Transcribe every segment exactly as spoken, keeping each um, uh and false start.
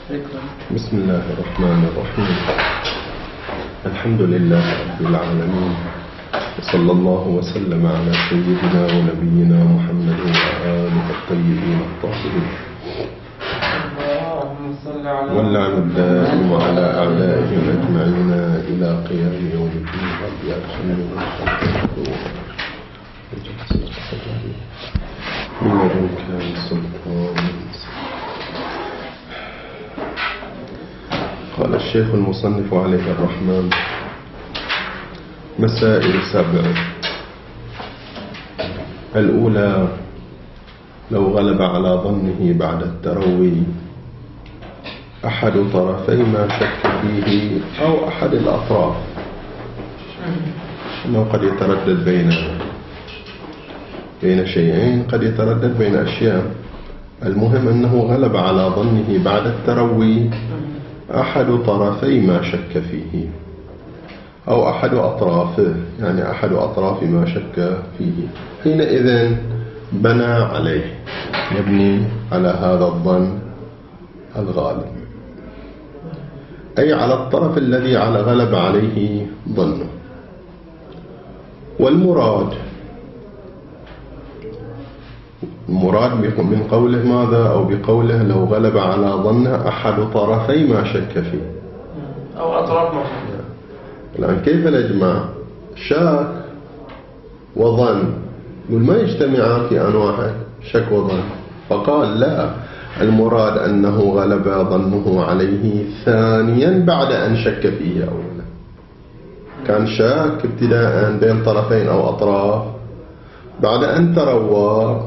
بسم الله الرحمن الرحيم. الحمد لله رب العالمين، وصلى الله وسلم على سيدنا ونبينا محمد وآله الطيبين الطاهرين، واللعن الدائم على أعدائهم أجمعين إلى قيام يوم الدين. رب يرحمنا من لدنك سلطان. قال الشيخ المصنف عليه الرحمن: مسائل سبع. الأولى: لو غلب على ظنه بعد التروي أحد طرفي ما شك فيه أو أحد الأطراف، أنه قد يتردد بين بين شيئين، قد يتردد بين أشياء. المهم أنه غلب على ظنه بعد التروي أحد طرفي ما شك فيه أو أحد أطرافه، يعني أحد أطراف ما شك فيه، حينئذ بنى عليه، يبني على هذا الظن الغالب، أي على الطرف الذي على غلب عليه ظنه. والمراد المراد من قوله ماذا؟ أو بقوله لو غلب على ظنه أحد طرفي ما شك فيه أو أطراف ما شك. الآن كيف نجمع شك وظن؟ يقول ما يجتمعان في آن واحد، شك وظن. فقال لا، المراد أنه غلب ظنه عليه ثانيا بعد أن شك فيه أولا. كان شك ابتداء بين طرفين أو أطراف، بعد أن تروى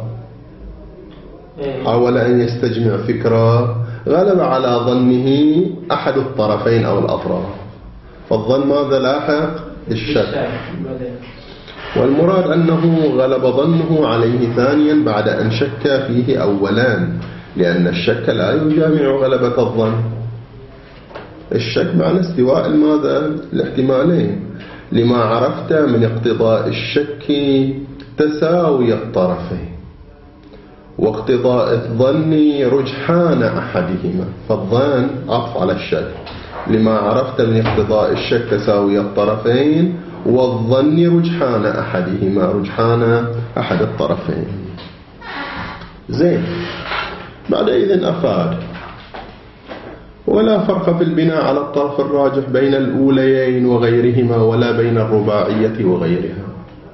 حاول أن يستجمع فكرة، غلب على ظنه أحد الطرفين أو الأطراف، فالظن ماذا لاحق؟ الشك. والمراد أنه غلب ظنه عليه ثانيا بعد أن شك فيه أولا، لأن الشك لا يجامع غلبة الظن. الشك معنى استواء الماذا؟ الاحتمالين، لما عرفت من اقتضاء الشك تساوي الطرفين، واقتضاء الظن رجحان أحدهما، فالظن عطف على الشك، لما عرفت من اقتضاء الشك تساوي الطرفين، والظن رجحان أحدهما، رجحان أحد الطرفين. زين. بعدئذ أفاد: ولا فرق في البناء على الطرف الراجح بين الأوليين وغيرهما، ولا بين الرباعية وغيرها.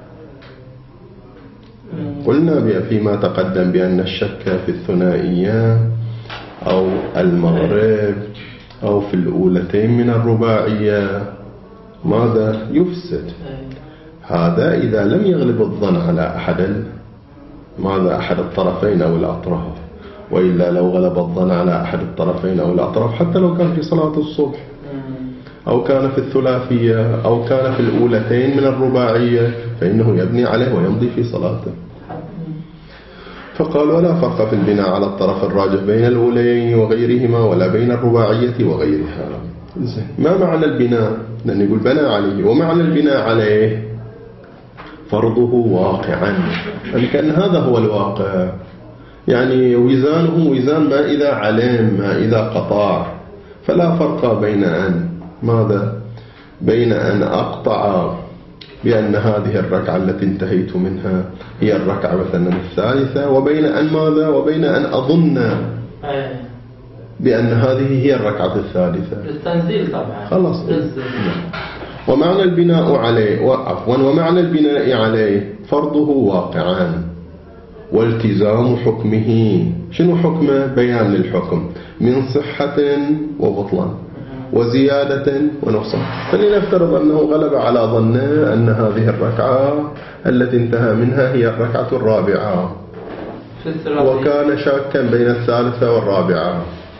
قلنا فيما تقدم بأن الشك في الثنائية أو المغرب أو في الأولتين من الرباعية ماذا؟ يفسد. هذا إذا لم يغلب الظن على أحد ماذا؟ أحد الطرفين أو الأطراف. وإلا لو غلب الظن على أحد الطرفين أو الأطراف، حتى لو كان في صلاة الصبح أو كان في الثلاثية أو كان في الأولتين من الرباعية، فإنه يبني عليه ويمضي في صلاته. فقال: ولا فرق في البناء على الطرف الراجح بين الأولين وغيرهما، ولا بين الرباعية وغيرها. ما معنى البناء؟ لأن يقول بنى عليه، ومعنى البناء عليه فرضه واقعا، يعني كأن هذا هو الواقع، يعني وزانه وزان ما إذا علم ما إذا قطع. فلا فرق بين أن ماذا؟ بين أن أقطع بأن هذه الركعة التي انتهيت منها هي الركعة مثلا الثالثة، وبين أن ماذا؟ وبين أن أظن بأن هذه هي الركعة الثالثة. التنزيل طبعا خلاص. ومعنى البناء عليه عفوا ومعنى البناء عليه فرضه واقعان، والتزام حكمه. شنو حكمه؟ بيان للحكم من صحة وبطلان وزيادة ونقصان. فلنفترض أنه غلب على ظنه أن هذه الركعة التي انتهى منها هي الركعة الرابعة، وكان شاكا بين الثالثة والرابعة،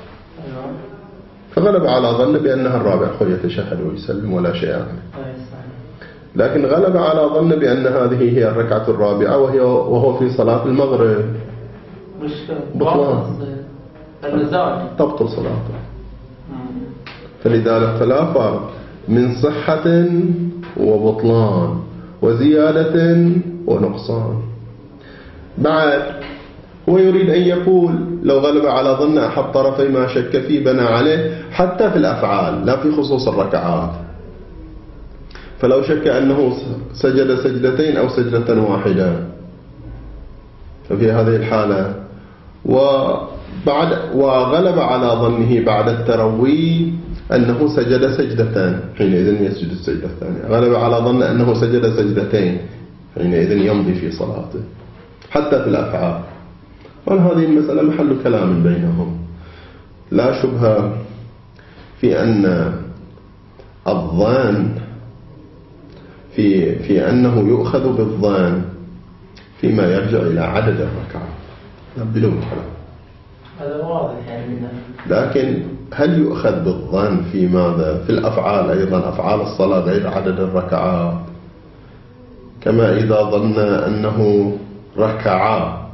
فغلب على ظنه بأنها الرابعة، خذ يتشهد ويسلم ولا شيء عنه. لكن غلب على ظنه بأن هذه هي الركعة الرابعة وهي وهو في صلاة المغرب، بطلان، تبطل صلاته. فلذلك فلا فرق من صحة وبطلان وزيادة ونقصان. بعد هو يريد أن يقول لو غلب على ظن أحد طرفي ما شك فيه بنى عليه، حتى في الأفعال لا في خصوص الركعات. فلو شك أنه سجد سجدتين أو سجدة واحدة، ففي هذه الحالة وبعد وغلب على ظنه بعد التروي أنه سجد سجدتان، حينئذ يسجد السجدة الثانية. غلب على ظن أنه سجد سجدتين، حينئذ يمضي في صلاته حتى في الأفعال. وهذه المسألة محل كلام بينهم. لا شبهة في أن الظان في في أنه يؤخذ بالظان فيما يرجع إلى عدد الركعات بدون كلام. هذا واضح يعني. لكن هل يؤخذ بالظن في ماذا؟ في الأفعال أيضا، أفعال الصلاة غير عدد الركعات، كما إذا ظن أنه ركعا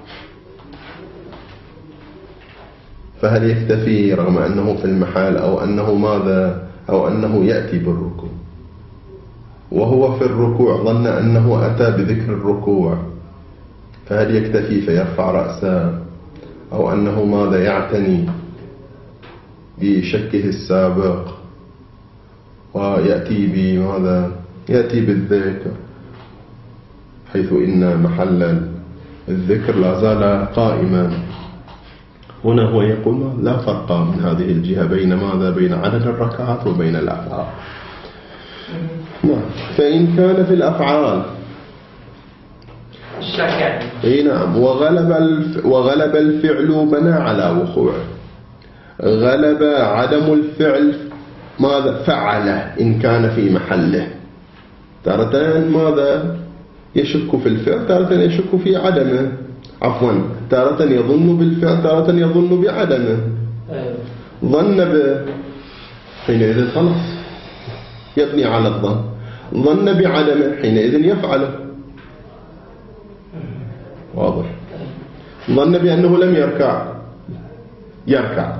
فهل يكتفي رغم أنه في المحال، أو أنه ماذا، أو أنه يأتي بالركوع وهو في الركوع ظن أنه أتى بذكر الركوع، فهل يكتفي فيرفع رأسه، أو أنه ماذا يعتني بشكه السابق ويأتي بماذا، يأتي بالذكر، حيث إن محل الذكر لا زال قائما. هنا هو يقول لا فرق من هذه الجهة بين ماذا، بين عدد الركعات وبين الأفعال. فإن كان في الأفعال الشك اي نعم، وغلب الف... وغلب الفعل بنى على وقوعه. غلب عدم الفعل ماذا، فعله إن كان في محله. تارة ماذا يشك في الفعل، تارة يشك في عدمه، عفوا تارة يظن بالفعل، تارة يظن بعدمه. ظن به، حينئذ خلاص يبني على الظن. ظن بعدمه، حينئذ يفعله. واضح. ظن بأنه لم يركع، يركع.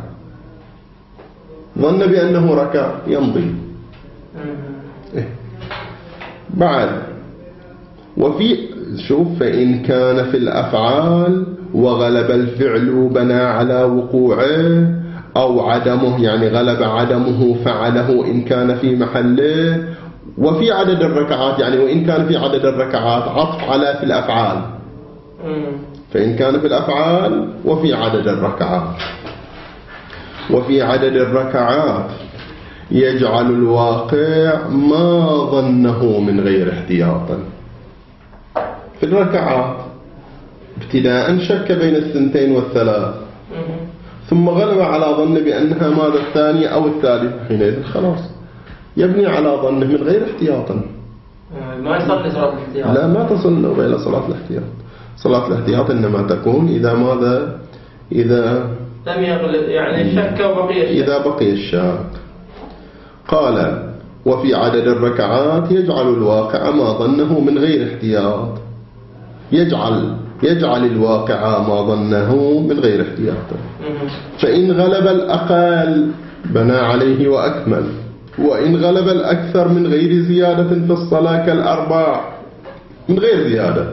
ظن بأنه ركع، يمضي. إيه. بعد وفي شوف، فإن كان في الأفعال وغلب الفعل بنى على وقوعه، أو عدمه يعني غلب عدمه فعله إن كان في محله، وفي عدد الركعات يعني وإن كان في عدد الركعات، عطف على في الأفعال. فإن كان في الأفعال وفي عدد الركعات. وفي عدد الركعات يجعل الواقع ما ظنه من غير احتياط. في الركعات ابتداء شك بين الثنتين والثلاث، ثم غلب على ظن بأنها ماذا، الثانية أو الثالثة، حينئذ خلاص يبني على ظنه من غير احتياط. ما يصلي صلاة الاحتياط. لا، ما تصل إلى صلاة الاحتياط. صلاة الاحتياط إنما تكون إذا ماذا، إذا لم يغلب يعني شك وبقي الشك. إذا بقي الشك. قال وفي عدد الركعات يجعل الواقع ما ظنه من غير احتياط. يجعل يجعل الواقع ما ظنه من غير احتياط. فإن غلب الأقل بنى عليه وأكمل، وإن غلب الأكثر من غير زيادة في الصلاة كالأربع من غير زيادة،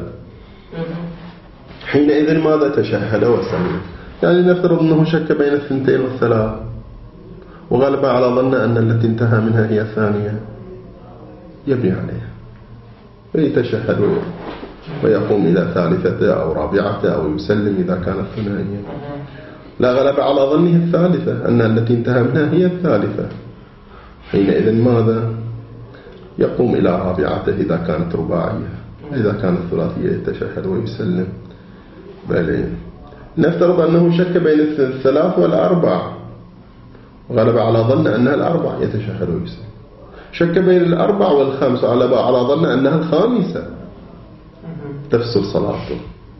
حينئذ ماذا، تشهد وسلم. يعني نفترض أنه شك بين الثنتين والثلاث، وغلب على ظن أن التي انتهى منها هي الثانية، يبني عليها ويتشهد ويقوم إلى ثالثة أو رابعة أو يسلم إذا كانت ثنائية. لا، غلب على ظنه الثالثة، أن التي انتهى منها هي الثالثة، حينئذ ماذا، يقوم إلى رابعته إذا كانت رباعية. إذا كانت ثلاثية يتشهد ويسلم. بل نفترض أنه شك بين الثلاث والأربع، غلب على ظن أنها الأربع، يتشهد ويسلم. شك بين الأربع والخمس، غلب على ظن أنها الخامسة، تفسد صلاته.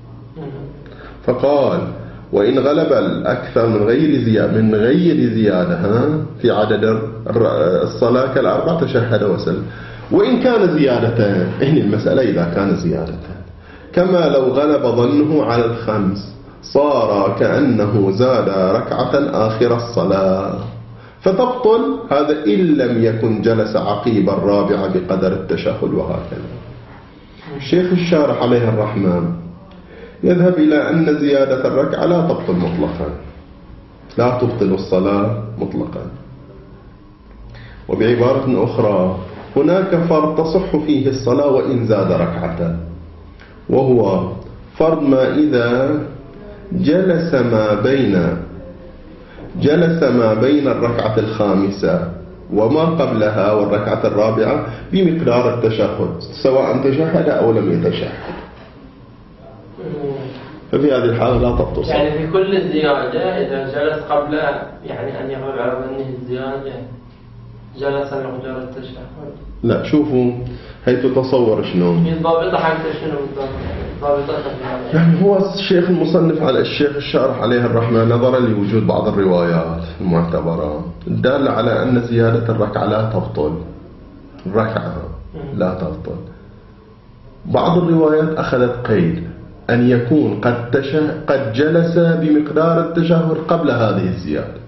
فقال وإن غلب الأكثر من غير زيادة من غير زيادة ها في عدد الصلاة كالأربع، تشهد وسلم. وإن كان زيادتان، هنا المسألة إذا كان زيادتان، كما لو غلب ظنه على الخمس، صار كأنه زاد ركعة آخر الصلاة، فتبطل هذا إن لم يكن جلس عقيب الرابعة بقدر التشهد. وهكذا الشيخ الشارح عليه الرحمن يذهب إلى أن زيادة الركعة لا تبطل مطلقا، لا تبطل الصلاة مطلقا. وبعبارة أخرى هناك فرض تصح فيه الصلاة وإن زاد ركعة، وهو فرض ما إذا جلس ما بين جلس ما بين الركعة الخامسة وما قبلها والركعة الرابعة بمقدار التشهد، سواء تشهد أو لم يتشهد، ففي هذه الحالة لا تبطل الصلاة. يعني في كل زيادة إذا جلس قبل يعني أن يغلب على ظنه الزيادة جلس مقدار التشهد. لا شوفوا هي تتصور شنو الضابطة حقته شنو بالضبط؟ ضابطة يعني هو الشيخ المصنف على الشيخ الشارح عليه الرحمة نظرا لوجود بعض الروايات المعتبرة الدالة على أن زيادة الركعة لا تبطل، الركعة لا تبطل. بعض الروايات أخذت قيد أن يكون قد تشه قد جلس بمقدار التشهد قبل هذه الزيادة،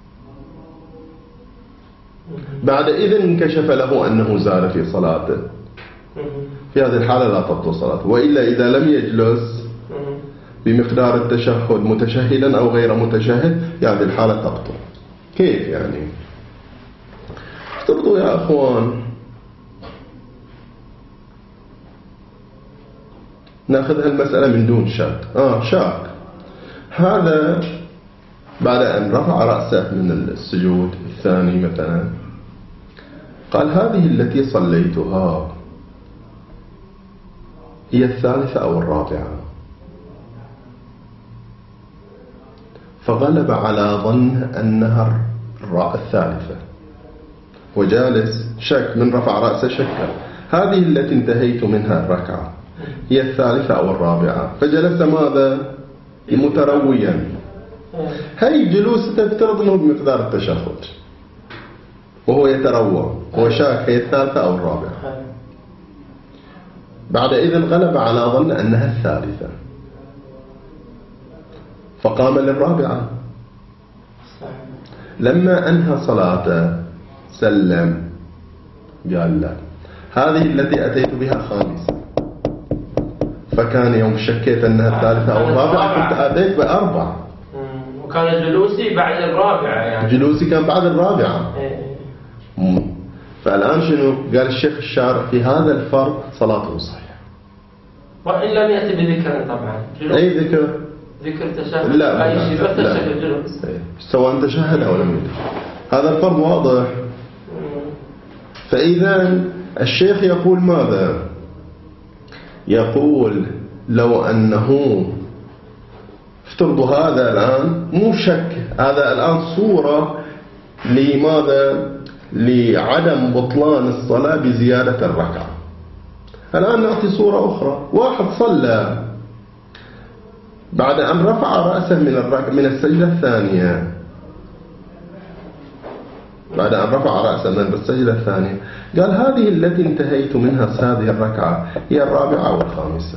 بعد إذن انكشف له أنه زاد في صلاته، في هذه الحالة لا تبطل صلاته. وإلا إذا لم يجلس بمقدار التشهد متشهدا أو غير متشهد في هذه الحالة تبطل. كيف يعني؟ افترضوا يا أخوان نأخذ المسألة من دون شك. آه شاك هذا بعد أن رفع رأسه من السجود الثاني مثلا قال هذه التي صليتها هي الثالثة أو الرابعة، فغلب على ظن أنها الثالثة وجالس شك من رفع رأسه شك هذه التي انتهيت منها الركعة هي الثالثة أو الرابعة، فجلس ماذا؟ مترويا. هاي جلوس تفترض أنه بمقدار التشهد وهو يتروى، هو شاك هي الثالثة أو الرابعة، بعد إذن غلب على ظن أنها الثالثة فقام للرابعة. لما أنهى صلاته سلم قال لا هذه التي أتيت بها خامسة، فكان يوم شكيت أنها الثالثة أو الرابعة كنت أتيت بأربع، وكان جلوسي بعد الرابعة يعني جلوسي كان بعد الرابعة. فالآن شنو قال الشيخ الشارع في هذا الفرق صلاته صحيحة وإن لم يأتي بذكر طبعا. أي ذكر؟ ذكر تشهد لا أي شيء بس لا. تشهد جلوس سواء تشهد أو لم يتشهد هذا الفرق واضح. فإذا الشيخ يقول ماذا؟ يقول لو أنه افترضوا هذا الآن مو شك، هذا الآن صورة لماذا؟ لعدم بطلان الصلاة بزيادة الركعة. الآن نعطي صورة أخرى، واحد صلى بعد أن رفع رأسه من الركعة من السجدة الثانية، بعد أن رفع رأسه من السجدة الثانية قال هذه التي انتهيت منها هذه الركعة هي الرابعة أو الخامسة،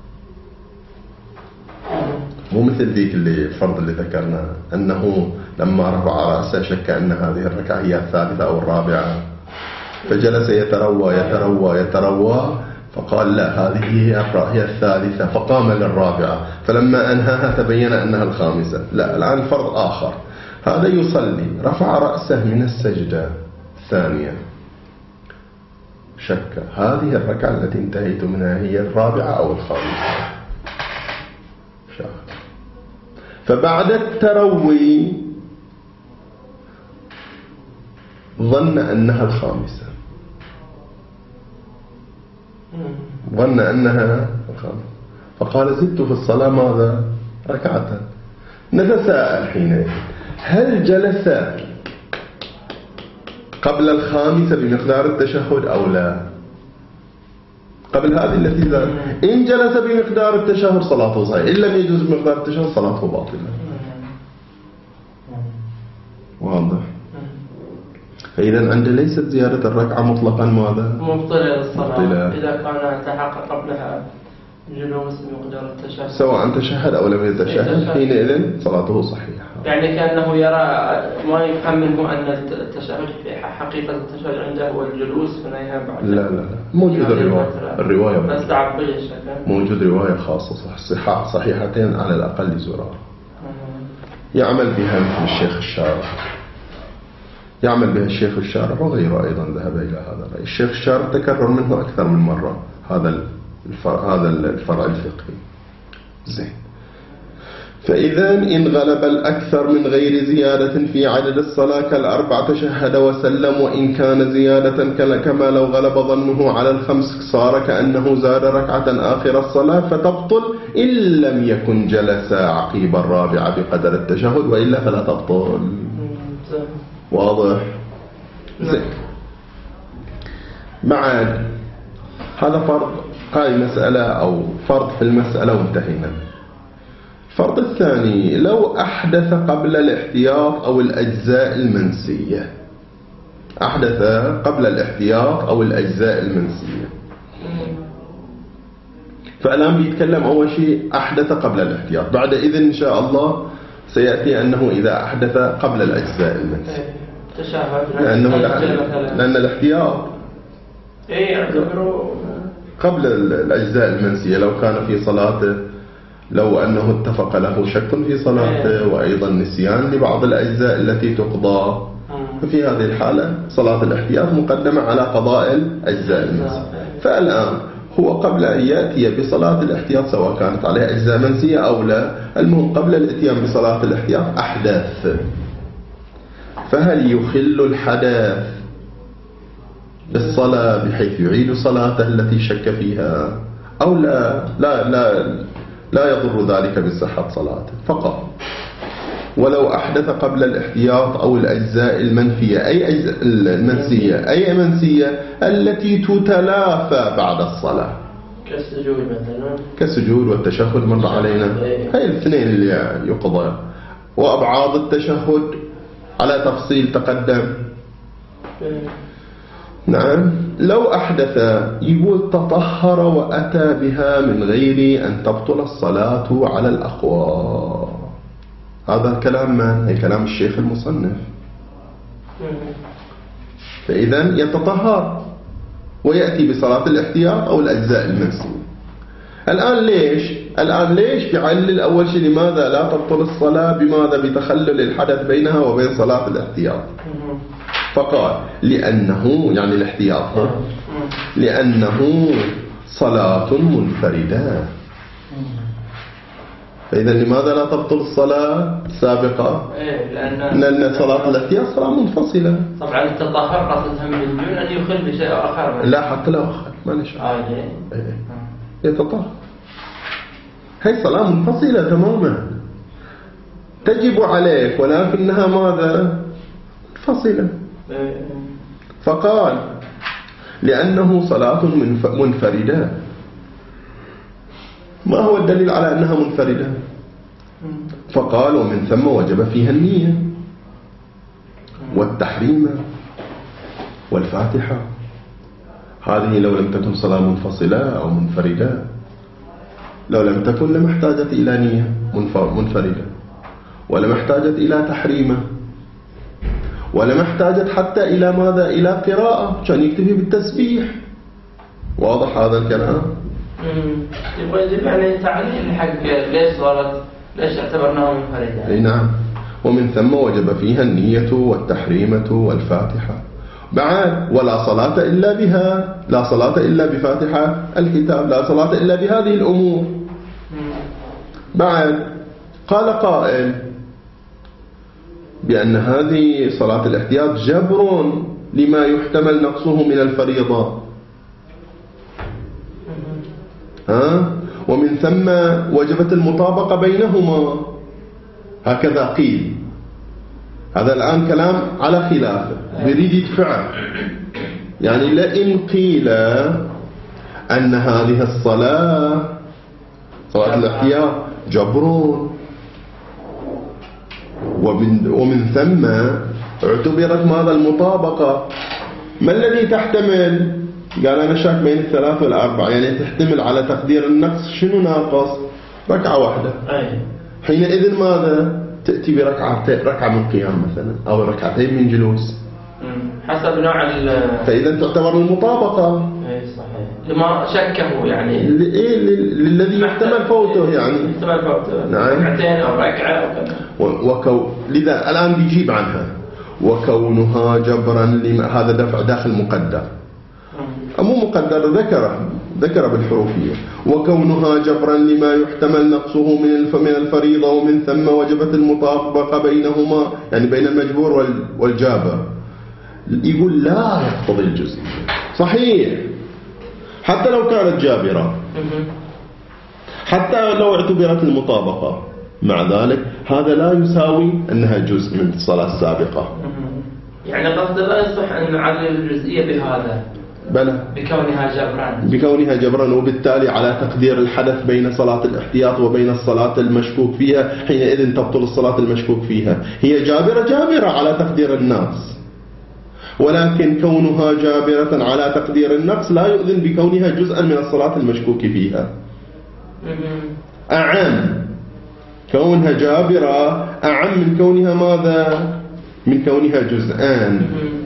مو مثل ذيك اللي الفرض اللي ذكرنا أنه لما رفع رأسه شك أن هذه الركعة هي الثالثة أو الرابعة فجلس يتروى يتروى يتروى فقال لا هذه هي الثالثة فقام للرابعة، فلما أنهاها تبين أنها الخامسة. لا الآن فرض آخر، هذا يصلي رفع رأسه من السجدة الثانية شك هذه الركعة التي انتهيت منها هي الرابعة أو الخامسة شك، فبعد التروي ظن أنها الخامسة ظن أنها الخامسة فقال زدت في الصلاة ماذا؟ ركعة. نتساءل حينئذ هل جلس قبل الخامسة بمقدار التشهد أو لا؟ قبل هذه التي زاد إن جلس بمقدار التشهد صلاته صحيحة، إن لم يجلس بمقدار التشهد صلاته باطلة. واضح؟ فإذا عند ليست زيادة الركعة مطلقا ماذا؟ مبطلة للصلاة إذا كان تحقق قبلها جلوس بمقدار التشهد، سواء تشهد أو لم يتشهد حينئذ صلاته صحيحة. يعني كأنه يرى ما يفهم منه أن التشهد في حقيقة التشهد عنده هو الجلوس هنا بعد. لا لا لا موجود الرواية الرواية بس تعبية الشكل موجود رواية خاصة صحيحة صحيحتين على الأقل زورا يعمل بها مثل الشيخ الشارح يعمل بها الشيخ الشارح وغيره أيضا ذهب إلى هذا الرأي. الشيخ الشارح تكرر منه أكثر من مرة هذا الفرع هذا الفرع الفقهي. زين. فإذا إن غلب الأكثر من غير زيادة في عدد الصلاة كالأربع تشهد وسلم، وإن كان زيادة كما لو غلب ظنه على الخمس صار كأنه زاد ركعة آخر الصلاة فتبطل إن لم يكن جلس عقيب الرابعة بقدر التشهد، وإلا فلا تبطل. واضح؟ زين. بعد هذا فرض، هاي مسألة أو فرض في المسألة وانتهينا. الفرض الثاني لو أحدث قبل الاحتياط أو الأجزاء المنسية. أحدث قبل الاحتياط أو الأجزاء المنسية. فالآن بيتكلم أول شيء أحدث قبل الاحتياط، بعد إذن إن شاء الله سيأتي أنه إذا أحدث قبل الأجزاء المنسية لأنه لأن الاحتياط قبل الأجزاء المنسية لو كان في صلاته، لو أنه اتفق له شك في صلاته وأيضا نسيان لبعض الأجزاء التي تقضى، ففي هذه الحالة صلاة الاحتياط مقدمة على قضاء الأجزاء المنسية. فالآن هو قبل أن يأتي بصلاة الاحتياط سواء كانت عليها أجزاء منسية أو لا، المهم قبل الاتيان بصلاة الاحتياط أحداث. فهل يخل الحدث بالصلاة بحيث يعيد صلاته التي شك فيها أو لا؟ لا لا لا يضر ذلك بصحة صلاته فقط. ولو أحدث قبل الاحتياط أو الأجزاء المنفية أي أجزاء المنسية أي منسية التي تتلافى بعد الصلاة كالسجود مثلا، كالسجود والتشهد مر علينا، هاي الاثنين اللي يقضى. وأبعاد التشهد على تفصيل تقدم. نعم. لو أحدث يقول تطهر وأتى بها من غير أن تبطل الصلاة على الأقوى. هذا الكلام من؟ هي كلام الشيخ المصنف. فإذا يتطهر ويأتي بصلاة الاحتياط أو الأجزاء المنسية. الآن ليش؟ الآن ليش يعلل أول شيء لماذا لا تبطل الصلاة بماذا؟ بتخلل الحدث بينها وبين صلاة الاحتياط. فقال لأنه يعني الاحتياط لأنه صلاة منفردة. فإذا لماذا لا تبطل الصلاة السابقة؟ لأن, لأن صلاة الاحتياط صلاة منفصلة. طبعا التطهر قصدها من دون أن يخل بشيء آخر. لا حتى لو أخل ما نشاء يتطهر. هي صلاة منفصلة تماما تجب عليك ولكنها ماذا؟ منفصلة. فقال لأنه صلاة منفردة. ما هو الدليل على أنها منفردة؟ فقال ومن ثم وجب فيها النية والتحريم والفاتحة. هذه لو لم تكن صلاة منفصلة أو منفردة، لو لم تكن لما احتاجت إلى نية منفردة، ولما احتاجت إلى تحريمه، ولما احتاجت حتى إلى ماذا؟ إلى قراءة كان يكتفي بالتسبيح. واضح هذا الكلام؟ يبغى يجب يعني تعليل حق ليش صارت ليش اعتبرناها منفردة. اي نعم. ومن ثم وجب فيها النية والتحريمة والفاتحة. بعد ولا صلاة إلا بها، لا صلاة إلا بفاتحة الكتاب، لا صلاة إلا بهذه الأمور. بعد قال قائل بأن هذه صلاة الاحتياط جبر لما يحتمل نقصه من الفريضة. ها؟ ومن ثم وجبت المطابقة بينهما، هكذا قيل. هذا الآن كلام على خلافه بريد يدفع. يعني لئن قيل أن هذه الصلاة صلاة الاحتياط جبر ومن, ومن ثم اعتبرت ماذا؟ المطابقة. ما الذي تحتمل؟ قال أنا شاك بين الثلاث والأربع، يعني تحتمل على تقدير النقص شنو ناقص؟ ركعة واحدة. حينئذ ماذا؟ تأتي بركعتين، ركعة من قيام مثلا أو ركعتين من جلوس حسب نوع ال فإذا تعتبر المطابقة. اي صحيح، لما شكه يعني إيه للذي يحتمل فوته يعني يحتمل فوته نعم ركعتين أو ركعة أو كذا. وكو لذا الآن بيجيب عنها وكونها جبرا لما هذا دفع داخل مقدر مو مقدر ذكره ذكر بالحروفية وكونها جبرا لما يحتمل نقصه من من الفريضة ومن ثم وجبت المطابقة بينهما يعني بين المجبور والجابر. يقول لا يقتضي الجزء صحيح حتى لو كانت جابرة حتى لو اعتبرت المطابقة مع ذلك هذا لا يساوي أنها جزء من الصلاة السابقة. يعني قصد لا يصح أن نعلل الجزئية بهذا بلى بكونها جبرا بكونها جبرا وبالتالي على تقدير الحدث بين صلاة الاحتياط وبين الصلاة المشكوك فيها حينئذ تبطل الصلاة المشكوك فيها. هي جابرة جابرة على تقدير الناس ولكن كونها جابرة على تقدير النقص لا يؤذن بكونها جزءا من الصلاة المشكوك فيها. أعم كونها جابرة أعم من كونها ماذا من كونها جزءان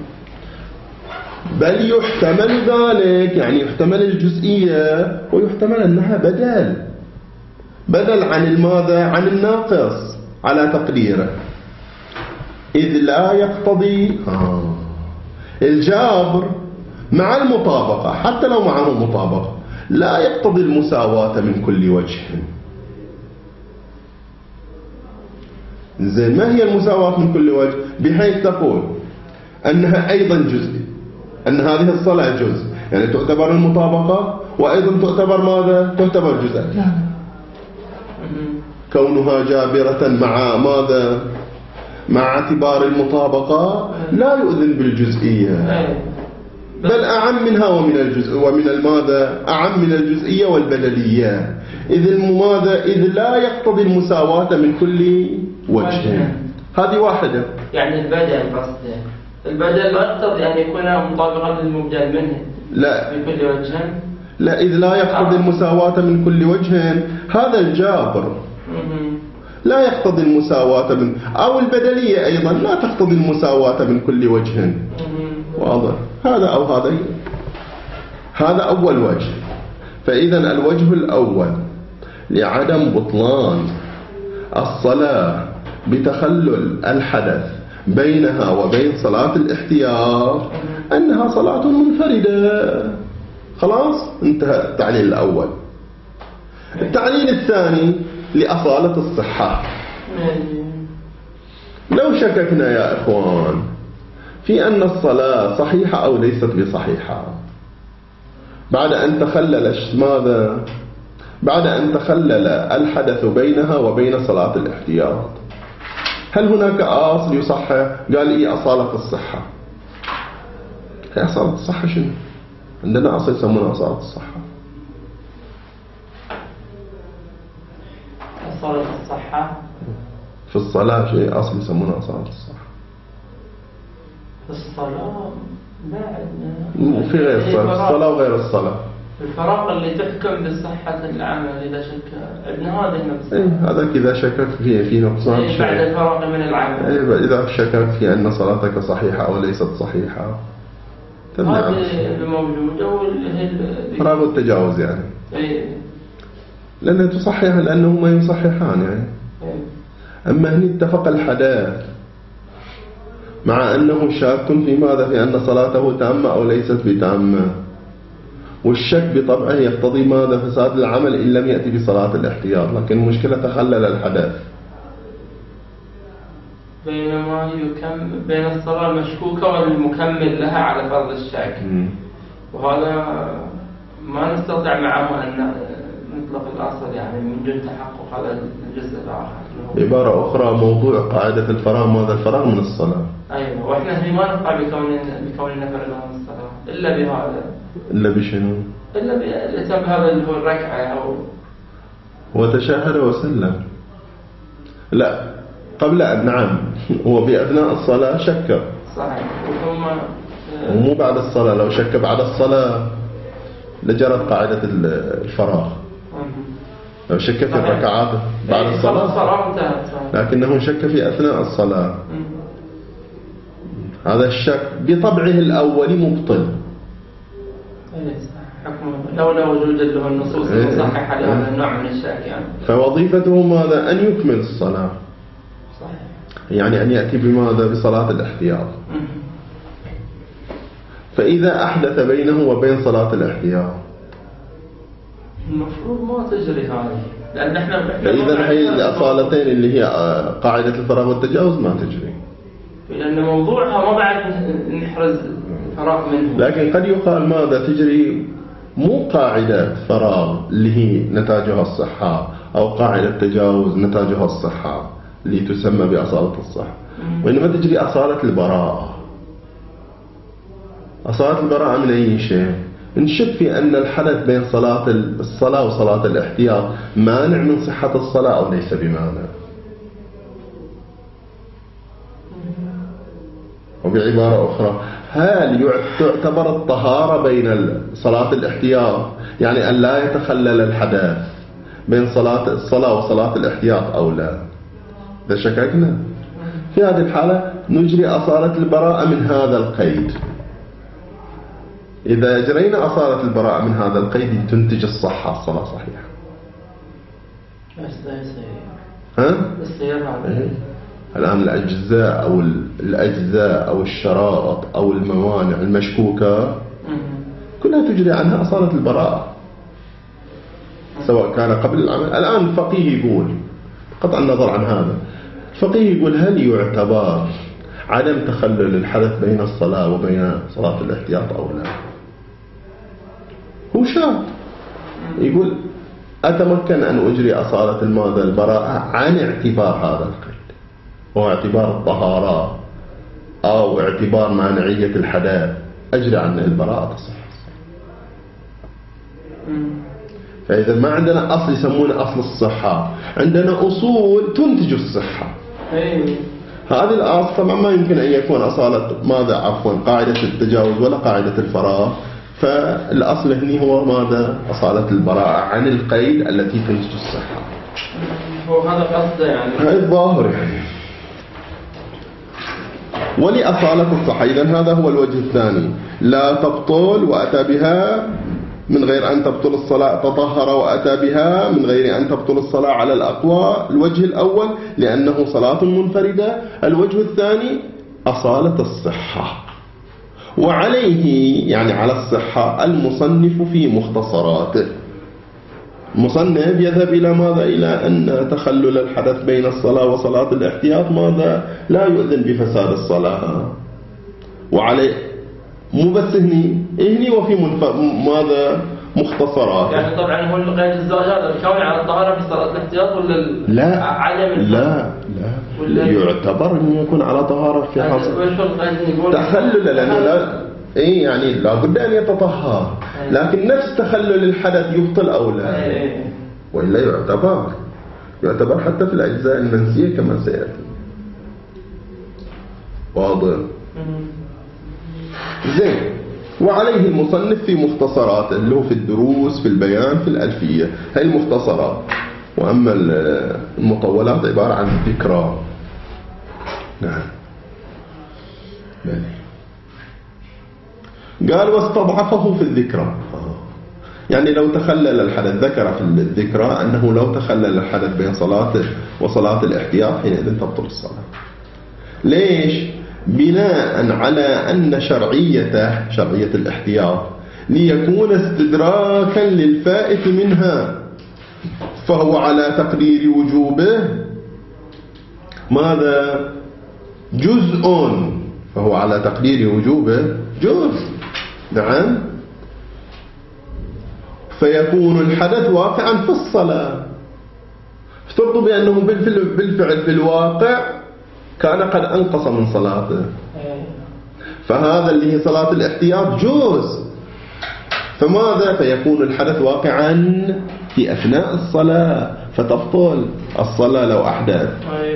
بل يحتمل ذلك يعني يحتمل الجزئية ويحتمل أنها بدل بدل عن الماذا عن الناقص على تقديره إذ لا يقتضي آه. الجابر مع المطابقة حتى لو معه مطابقة لا يقتضي المساواة من كل وجه. زين ما هي المساواة من كل وجه بحيث تقول أنها أيضا جزء أن هذه الصلاة جزء يعني تعتبر المطابقة وأيضا تعتبر ماذا تعتبر جزء لا كونها جابرة مع ماذا مع اعتبار المطابقة لا يؤذن بالجزئية بل أعم منها ومن الجزء ومن الماذا أعم من الجزئية والبدلية إذ الماذا إذ لا يقتضي المساواة من كل وجه. هذه واحدة يعني البدل قصده البدل لا يقتضي أن يكون مطابقا للمبدل منه لا بكل وجه لا إذ لا يقتضي آه. المساواة من كل وجه هذا الجابر لا يقتضي المساواة من أو البدلية أيضا لا تقتضي المساواة من كل وجه واضح هذا أو هذا هذا أول وجه. فإذا الوجه الأول لعدم بطلان الصلاة بتخلل الحدث بينها وبين صلاة الاحتياط أنها صلاة منفردة خلاص انتهى التعليل الأول. التعليل الثاني لأصالة الصحة. لو شككنا يا إخوان في أن الصلاة صحيحة أو ليست بصحيحة بعد أن تخلل ماذا بعد أن تخلل الحدث بينها وبين صلاة الاحتياط هل هناك أصل يصحح؟ قال إيه أصالة الصحة. هي أصالة الصحة شنو؟ عندنا أصل يسمونه أصالة الصحة. أصالة الصحة في الصلاة شيء أصل يسمونه أصالة الصحة. في الصلاة لا عندنا في غير الصلاة الصلاة وغير الصلاة الفراغ اللي تحكم بصحة العمل إذا شك عندنا هذا النقص إيه هذا إذا شككت فيه في نقصان إيه بعد الفراغ من العمل إيه إذا شككت في أن صلاتك صحيحة أو ليست صحيحة هذا الموجودة واللي فراغ التجاوز يعني إيه لأنه تصحيها لأنهما يصححان يعني إيه. أما هنا اتفق الحداث مع أنه شاك في ماذا في أن صلاته تامة أو ليست بتامة والشك بطبعه يقتضي ماذا فساد العمل إن لم يأتي بصلاة الاحتياط لكن المشكلة تخلل الحدث بينما يكمل بين الصلاة المشكوكة والمكمل لها على فرض الشك م. وهذا ما نستطيع معه أن نطلق الأصل يعني من دون تحقق هذا الجزء الآخر. عبارة أخرى موضوع قاعدة الفراغ ماذا الفراغ من الصلاة. أيوة وإحنا هي ما نقع بكون بكوننا فرغنا من الصلاة إلا بهذا. إلا بشنو؟ إلا بسبب هذا اللي هو الركعة أو. وتشهد وسلم. لا قبل أن نعم هو بأثناء الصلاة شك. صحيح وثم. ومو بعد الصلاة لو شك بعد الصلاة لجرت قاعدة الفراغ. لو شك في الركعات بعد الصلاة لكنه شك في أثناء الصلاة، هذا الشك بطبعه الأولي مبطل. لولا وجود له النصوص المصححة لهذا النوع من الشك يعني. فوظيفته ماذا؟ أن يكمل الصلاة. صحيح. يعني أن يأتي بماذا؟ بصلاة الاحتياط. فإذا أحدث بينه وبين صلاة الاحتياط المفروض ما تجري هذه، لأن احنا فإذا هي الأصالتين اللي هي قاعدة الفراغ والتجاوز ما تجري، لأن موضوعها ما بعد نحرز فراغ منه. لكن قد يقال ماذا؟ تجري مو قاعدة فراغ اللي هي نتاجها الصحة، أو قاعدة تجاوز نتاجها الصحة اللي تسمى بأصالة الصحة، وإنما تجري أصالة البراءة. أصالة البراءة من أي شيء؟ نشك في أن الحدث بين صلاة الصلاة وصلاة الاحتياط مانع من صحة الصلاة أو ليس بمانع. وبعبارة أخرى، هل تعتبر الطهارة بين صلاة الاحتياط يعني أن لا يتخلل الحدث بين صلاة الصلاة وصلاة الاحتياط أو لا؟ إذا شككنا في هذه الحالة نجري أصالة البراءة من هذا القيد. إذا جرينا أصالة البراءة من هذا القيد تنتج الصحة، الصلاة صحيحة. بس لا يصير. ها؟ بس يرعى. إيه؟ الآن الأجزاء أو الأجزاء أو الشرائط أو الموانع المشكوكة كلها تجري عنها أصالة البراءة سواء كان قبل العمل. الآن الفقيه يقول قطع النظر عن هذا، الفقيه يقول هل يعتبر عدم تخلل الحدث بين الصلاة وبين صلاة الاحتياط أو لا؟ هو شاب يقول أتمكن أن أجري أصالة الماذا؟ البراءة عن اعتبار هذا القيد، وهو اعتبار الطهارة أو اعتبار مانعية الحدث، أجري عن البراءة تصح. فإذا ما عندنا أصل يسمونه أصل الصحة، عندنا أصول تنتج الصحة. هذه الأصل طبعا ما يمكن أن يكون أصالة ماذا عفوا قاعدة التجاوز ولا قاعدة الفراغ، فالأصل هنا هو ماذا؟ أصالة البراءة عن القيد التي تنتج الصحة. هو هذا قصده يعني، هذا الظاهر يعني. ولأصالة الصحة إذن هذا هو الوجه الثاني، لا تبطل وأتى بها من غير أن تبطل الصلاة، تطهر وأتى بها من غير أن تبطل الصلاة على الأقوى. الوجه الأول لأنه صلاة منفردة، الوجه الثاني أصالة الصحة. وعليه يعني على الصحة المصنف في مختصراته، المصنف يذهب إلى ماذا؟ إلى أن تخلل الحدث بين الصلاة وصلاة الاحتياط ماذا؟ لا يؤذن بفساد الصلاة. وعليه مو بس هني هني وفي منف... ماذا؟ مختصرات. يعني طبعا هو القيد الزائد هذا الكوني على الطهارة في صلاة الاحتياط ولا ال... لا عدم لا لا ولا يعتبر انه يكون على طهارة في حصل تخلل، لأنه لا اي يعني لا بد ان يتطهر، لكن نفس تخلل الحدث يبطل او لا، ولا يعتبر يعتبر حتى في الأجزاء المنسية كما سيأتي. واضح؟ زين. وعليه المصنف في مختصرات اللي هو في الدروس في البيان في الألفية، هاي المختصرات. وأما المطولات عبارة عن ذكرى. نعم. قال واستضعفه في الذكرى، يعني لو تخلل الحدث، ذكر في الذكرى أنه لو تخلل الحدث بين صلاته وصلاة الاحتياط حينئذ تبطل الصلاة. ليش؟ بناء على أن شرعيته شرعية الاحتياط ليكون استدراكا للفائت منها، فهو على تقدير وجوبه ماذا؟ جزء، فهو على تقدير وجوبه جزء. نعم. فيكون الحدث واقعا في الصلاة، افترضوا بأنه بالفعل في الواقع كان قد أنقص من صلاته، فهذا اللي هي صلاة الاحتياط جزء، فماذا؟ فيكون الحدث واقعا في أثناء الصلاة فتبطل الصلاة لو أحدث.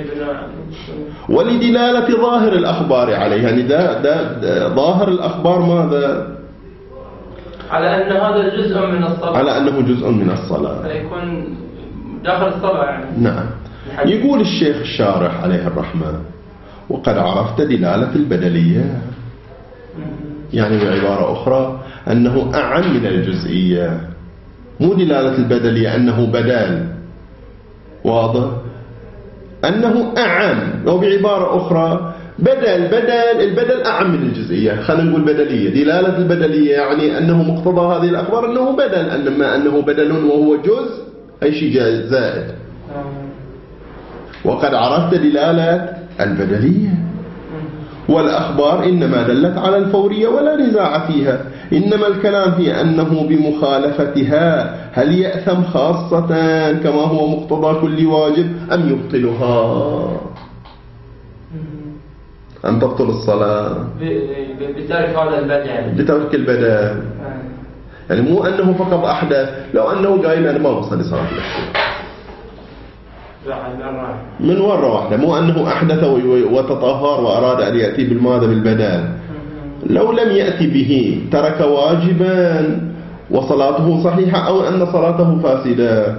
ولدلالة ظاهر الأخبار عليه، يعني ده, ده, ده ظاهر الأخبار ماذا؟ على أن هذا جزء من الصلاة، على أنه جزء من الصلاة، فيكون داخل الصلاة يعني. نعم. يقول الشيخ الشارح عليه الرحمة: وقد عرفت دلالة البدلية، يعني بعبارة أخرى أنه أعم من الجزئية، مو دلالة البدلية أنه بدل، واضح؟ أنه أعم، أو بعبارة أخرى بدل بدل البدل أعم من الجزئية. خلينا نقول بدلية، دلالة البدلية يعني أنه مقتضى هذه الأخبار أنه بدل، أنما أنه بدل وهو جزء أي شيء زائد. وقد عرفت دلالة البدلية، والأخبار إنما دلت على الفورية ولا نزاع فيها، إنما الكلام في أنه بمخالفتها هل يأثم خاصة كما هو مقتضى كل واجب أم يبطلها؟ أم تبطل الصلاة بترك هذا البدل، بترك البدل. يعني مو أنه فقط أحدث، لو أنه قايم أنا ما بصلي صلاة الاحتياط من مرة واحدة، مو أنه أحدث وتطهر وأراد أن يأتي بالماذا بالبدل، لو لم يأتي به ترك واجبا وصلاته صحيحة أو أن صلاته فاسدة.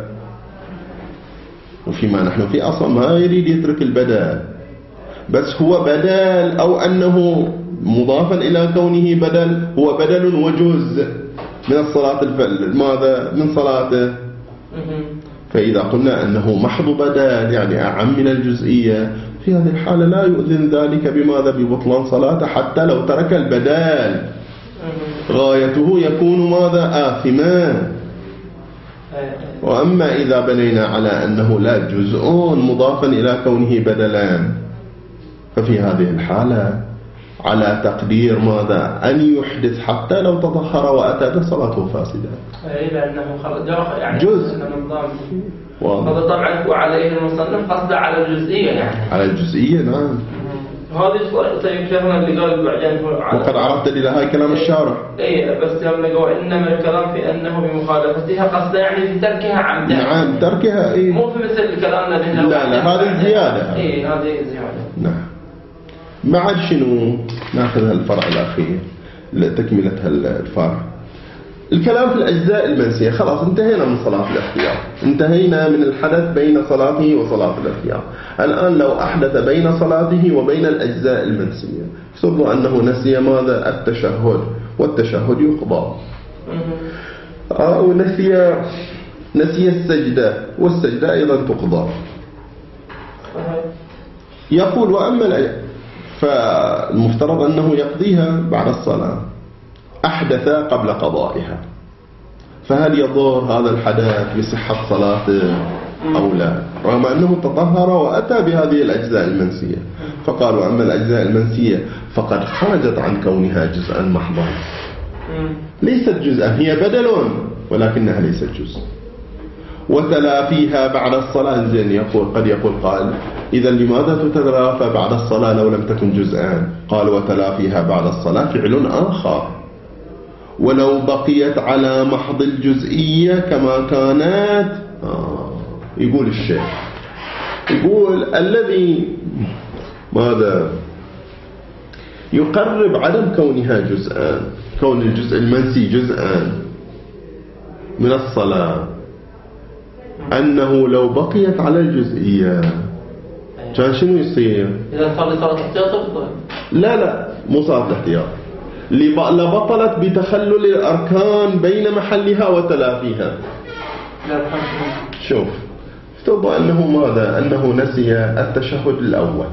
وفيما نحن في أصلا ما يريد يترك البدل، بس هو بدل أو أنه مضافا إلى كونه بدل، هو بدل وجزء من الصلاة ماذا من صلاته. فإذا قلنا أنه محض بدل يعني أعم من الجزئية، في هذه الحالة لا يؤذن ذلك بماذا ببطلان صلاته حتى لو ترك البدل، غايته يكون ماذا آثما. وأما إذا بنينا على أنه لا جزء مضافا إلى كونه بدلا، ففي هذه الحالة على تقدير ماذا أن يحدث حتى لو تطهر وأتى صلاته فاسدة، لأنه يعني جزء. هذا طبعا هو عليه المصنف قصده على الجزئية، يعني على الجزئية. نعم. هذه طيب شيخنا اللي قال بعدين وقد عرفت إلى هاي كلام الشارح. اي بس يوم لقوا إنما الكلام في أنه بمخالفتها قصده يعني في تركها عمدا. نعم تركها إيه؟ مو في مثل الكلام الذي لا لا هذه زيادة. اي هذه زيادة. نعم. بعد شنو ناخذ الفرع الأخير لتكملة الفرع. الكلام في الأجزاء المنسية. خلاص انتهينا من صلاة الاحتياط، انتهينا من الحدث بين صلاته وصلاة الاحتياط. الآن لو أحدث بين صلاته وبين الأجزاء المنسية، افترض أنه نسي ماذا التشهد، والتشهد يقضى، أو نسي نسي السجدة، والسجدة أيضا تقضى. يقول وأما الأجزاء فالمفترض أنه يقضيها بعد الصلاة، أحدث قبل قضائها، فهل يضر هذا الحدث بصحة صلاته أو لا؟ رغم أنه تطهر وأتى بهذه الأجزاء المنسية. فقالوا أما الأجزاء المنسية فقد خرجت عن كونها جزءا محضا، ليست جزءا، هي بدل ولكنها ليست جزء، وتلافيها بعد الصلاة. زين يقول قد يقول قال إذا لماذا تتلافى بعد الصلاة لو لم تكن جزءا؟ قال وتلافيها بعد الصلاة فعل آخر، ولو بقيت على محض الجزئية كما كانت. آه. يقول الشيخ، يقول الذي ماذا يقرب عدم كونها جزءا، كون الجزء المنسي جزءا من الصلاة، أنه لو بقيت على الجزئية كان شنو يصير؟ إذا صار صلاة الاحتياط تبطل. لا لا مو صلاة الاحتياط، لبطلت بتخلل الأركان بين محلها وتلافيها. شوف افترض أنه ماذا أنه نسي التشهد الأول،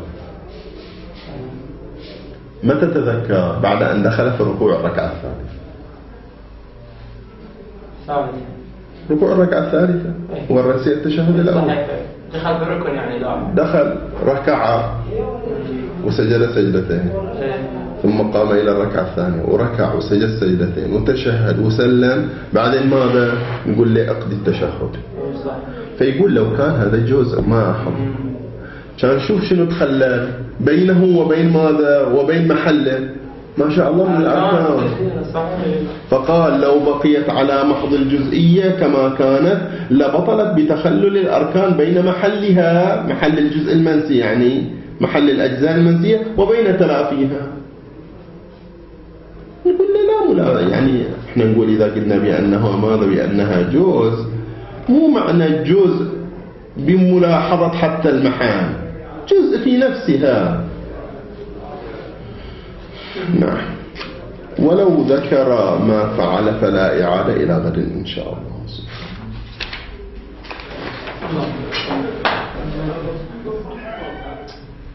متى تذكر؟ بعد أن دخل في ركوع الركعة الثالثة. ركوع الركعة الثالثة ورسي التشهد الأول، دخل في الركن يعني لا دخل ركع وسجد سجدتين، ثم قام إلى الركعة الثانية وركع وسجد سجدتين وتشهد وسلم، بعدين ماذا نقول لي أقضي التشهد. فيقول لو كان هذا جزء ما حضر كان شوف شنو تخلل بينه وبين ماذا وبين محله، ما شاء الله من الأركان. فقال لو بقيت على محض الجزئية كما كانت لبطلت بتخلل الأركان بين محلها، محل الجزء المنسي يعني محل الأجزاء المنسية، وبين تلافيها. يقول لا لا يعني احنا نقول إذا قلنا بأنها ماذا بأنها جزء، مو معنى جزء بملاحظة حتى المحال، جزء في نفسها. نعم. ولو ذكر ما فعل فلا إعادة إلى غد إن شاء الله.